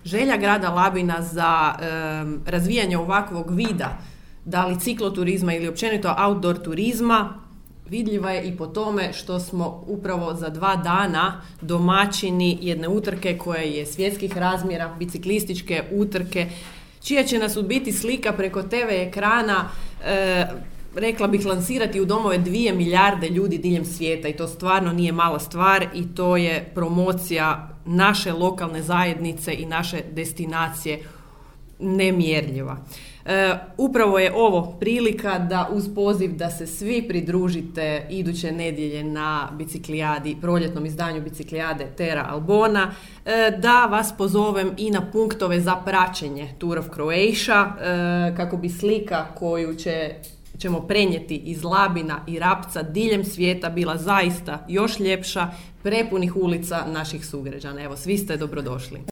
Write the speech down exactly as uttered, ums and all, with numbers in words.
želja grada Labina za um, razvijanje ovakvog vida, da li cikloturizma ili općenito outdoor turizma, vidljiva je i po tome što smo upravo za dva dana domaćini jedne utrke koja je svjetskih razmjera, biciklističke utrke, čija će nas u biti slika preko te ve ekrana, e, rekla bih, lansirati u domove dvije milijarde ljudi diljem svijeta, i to stvarno nije mala stvar, i to je promocija naše lokalne zajednice i naše destinacije nemjerljiva. E, upravo je ovo prilika da uz poziv da se svi pridružite iduće nedjelje na biciklijadi, proljetnom izdanju biciklijade Terra Albona, e, da vas pozovem i na punktove za praćenje Tour of Croatia, e, kako bi slika koju će ćemo prenijeti iz Labina i Rapca diljem svijeta bila zaista još ljepša, prepunih ulica naših sugrađana. Evo, svi ste dobrodošli.